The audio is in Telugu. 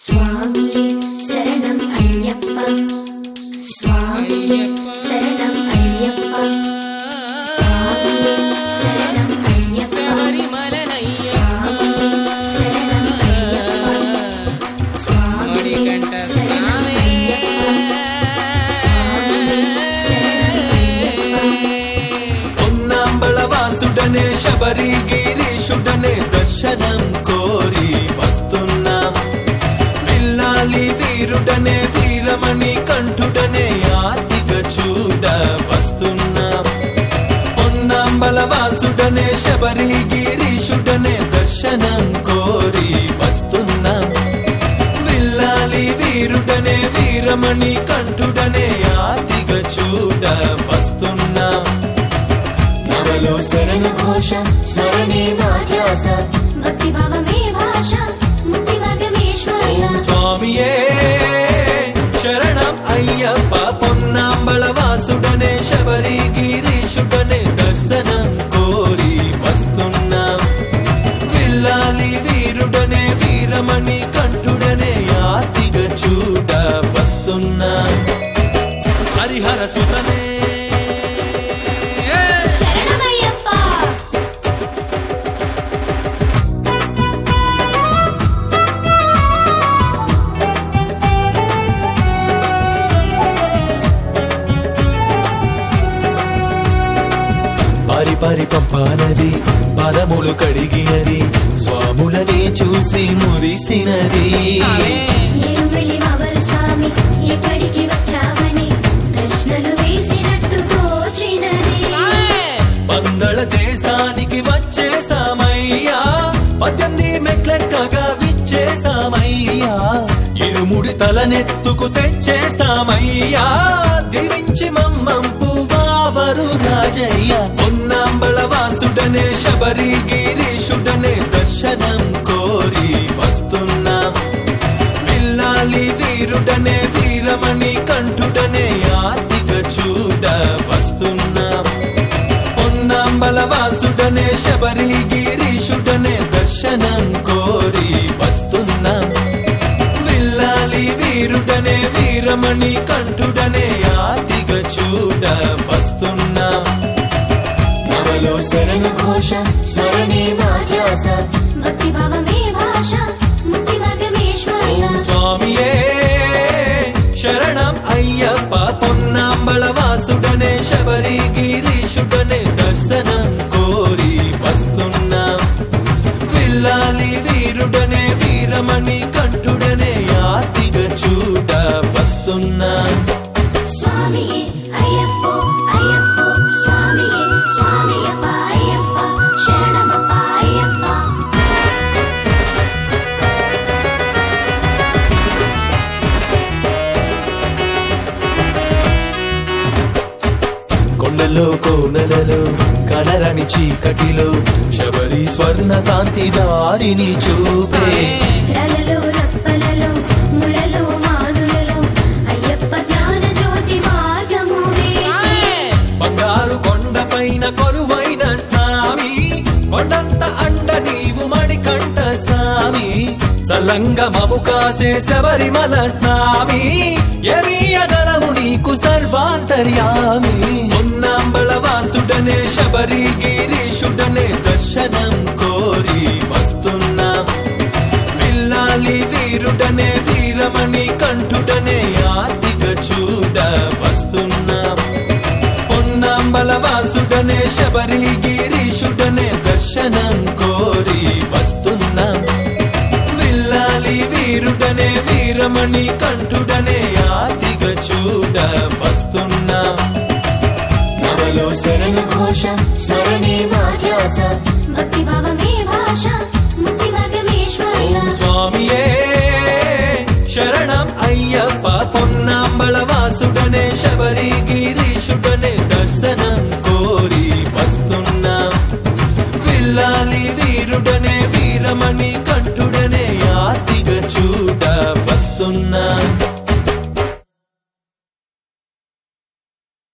స్వామియే శరణం అయ్యప్ప స్వామియే శరణం అయ్యప్ప స్వామియే శరణం అయ్యప్ప స్వామియే శరణం అయ్యప్ప స్వామియే శరణం అయ్యప్ప స్వామియే శరణం అయ్యప్ప పొన్నాంబళవాసుడనే శబరిగిరీశుడనే దర్శనం కోరి వస్తున్నాం. విల్లాలి వీరుడనే వీరమణి కంఠుడనే ఆర్తిగా చూడ వస్తున్నాం. పొన్నాంబళవాసుడనే శబరిగిరీశుడనే దర్శనం కోరి వస్తున్నాం. విల్లాలి వీరుడనే వీరమణి కంఠుడనే ఆర్తిగా చూడ వస్తున్నాం. నవలో శరణు ఘోష స్మరణే మా ధ్యాస భక్తి భావమే భాష ముక్తి మార్గమే శ్వాస స్వామియే శరణం అయ్యప్ప పొన్నాంబళవాసుడనే శబరిగిరీశుడనే దర్శనం కోరి వస్తున్నాం. విల్లాలి వీరుడనే వీరమణి కంఠుడనే ఆర్తిగా చూడ వస్తున్నాం. హరిహర సుతనే శరణమయ్యప్ప పారి పంపానది పదములు కడిగినది స్వాములని చూసి మురిసినది. ఏరుమెలి వావరు స్వామి ఎక్కడికి వచ్చావని ప్రశ్నలు వేసినట్టు తోచినది. బంగాళదేశానికి వచ్చేసామయ్యా 18 మెట్లెక్కగా విచ్చేసామయ్యా. ఇరుముడి తలనెత్తుకు తెచ్చేసామయ్యా. దీవించి మమ్మంపు వావరు రాజయ్య. పొన్నాంబళవాసుడనే శబరిగిరీశుడనే దర్శనం కోరి వస్తున్నాం. విల్లాలి వీరుడనే వీరమణి కంఠుడనే ఆర్తిగా చూడ వస్తున్నాం. పొన్నాంబళవాసుడనే శబరిగిరీశుడనే దర్శనం కోరి వస్తున్నాం. విల్లాలి వీరుడనే వీరమణి కంఠుడనే ఆర్తిగా చూడ వస్తున్నాం. నవలో శరణు ఘోష స్మరణే మా ధ్యాస భక్తి భావమే భాష ముక్తి మార్గమే శ్వాస స్వామియే శరణం అయ్యప్ప పొన్నాంబళవాసుడనే శబరిగిరీశుడనే దర్శనం కోరి వస్తున్నాం. విల్లాలి వీరుడనే వీరమణి కంఠుడనే ఆర్తిగా చూడ వస్తున్నాం. స్వామియే అయ్యప్పో అయ్యప్పో స్వామియే స్వామియప్ప అయ్యప్ప శరణమప్ప అయ్యప్ప కొండలో కోనలలో కనరని చీకటిలో శబరి స్వర్ణ కాంతి దారిని చూపే. రలలో రప్పలలో ములలో మానులలో అయ్యప్ప జ్ఞాన జ్యోతి మార్గము వేసే. బంగారు కొండపైన కొలువైన స్వామి కొండంత అండ నీవు మణికంఠ స్వామి. సలంగమము కాసే శబరిమల స్వామి ఎరియగలము నీకు సర్వాంతర్యామి. పొన్నాంబళవాసుడనే శబరిగిరీశుడనే దర్శనం కోరి వస్తున్నాం. విల్లాలి వీరుడనే వీరమణి కంఠుడనే ఆర్తిగా చూడ వస్తున్నాం. పొన్నాంబళవాసుడనే శబరిగిరీశుడనే దర్శనం కోరి వస్తున్నాం. విల్లాలి వీరుడనే వీరమణి కంఠుడనే ఆర్తిగా చూడ వస్తున్నాం. నవలో శరణు ఘోష స్మరణే మా ధ్యాస భక్తి భావమే